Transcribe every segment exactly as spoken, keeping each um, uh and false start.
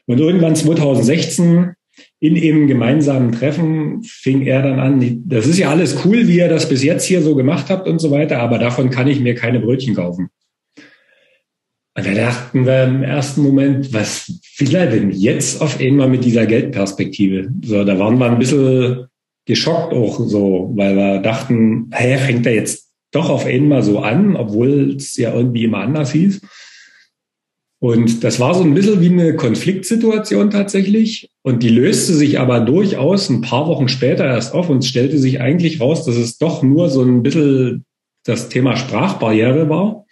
Und irgendwann zwanzig sechzehn in eben gemeinsamen Treffen fing er dann an, das ist ja alles cool, wie ihr das bis jetzt hier so gemacht habt und so weiter, aber davon kann ich mir keine Brötchen kaufen. Und da dachten wir im ersten Moment, was will er denn jetzt auf einmal mit dieser Geldperspektive? So, da waren wir ein bisschen geschockt auch so, weil wir dachten, hä, fängt er jetzt doch auf einmal so an, obwohl es ja irgendwie immer anders hieß. Und das war so ein bisschen wie eine Konfliktsituation tatsächlich. Und die löste sich aber durchaus ein paar Wochen später erst auf und stellte sich eigentlich raus, dass es doch nur so ein bisschen das Thema Sprachbarriere war.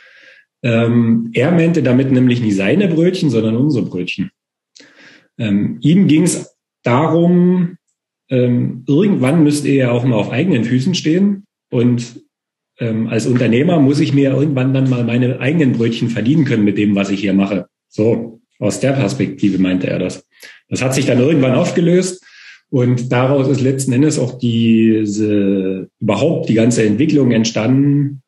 Ähm, er meinte damit nämlich nicht seine Brötchen, sondern unsere Brötchen. Ähm, ihm ging es darum, ähm, irgendwann müsste er ja auch mal auf eigenen Füßen stehen. Und ähm, als Unternehmer muss ich mir irgendwann dann mal meine eigenen Brötchen verdienen können mit dem, was ich hier mache. So, aus der Perspektive meinte er das. Das hat sich dann irgendwann aufgelöst. Und daraus ist letzten Endes auch diese, überhaupt die ganze Entwicklung entstanden,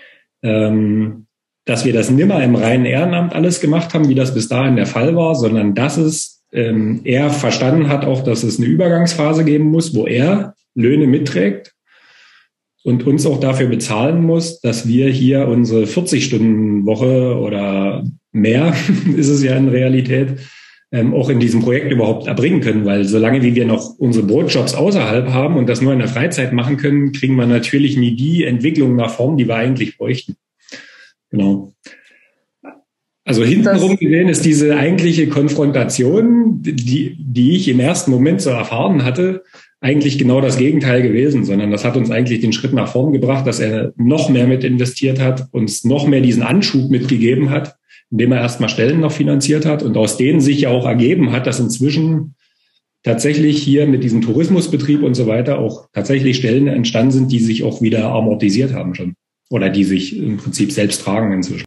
ähm, dass wir das nimmer im reinen Ehrenamt alles gemacht haben, wie das bis dahin der Fall war, sondern dass es ähm, er verstanden hat auch, dass es eine Übergangsphase geben muss, wo er Löhne mitträgt und uns auch dafür bezahlen muss, dass wir hier unsere vierzig-Stunden-Woche oder mehr, ist es ja in Realität, ähm, auch in diesem Projekt überhaupt erbringen können. Weil solange wie wir noch unsere Brotjobs außerhalb haben und das nur in der Freizeit machen können, kriegen wir natürlich nie die Entwicklung nach vorn, die wir eigentlich bräuchten. Genau. Also hintenrum gesehen ist diese eigentliche Konfrontation, die, die ich im ersten Moment so erfahren hatte, eigentlich genau das Gegenteil gewesen, sondern das hat uns eigentlich den Schritt nach vorn gebracht, dass er noch mehr mit investiert hat, uns noch mehr diesen Anschub mitgegeben hat, indem er erstmal Stellen noch finanziert hat und aus denen sich ja auch ergeben hat, dass inzwischen tatsächlich hier mit diesem Tourismusbetrieb und so weiter auch tatsächlich Stellen entstanden sind, die sich auch wieder amortisiert haben schon oder die sich im Prinzip selbst tragen inzwischen.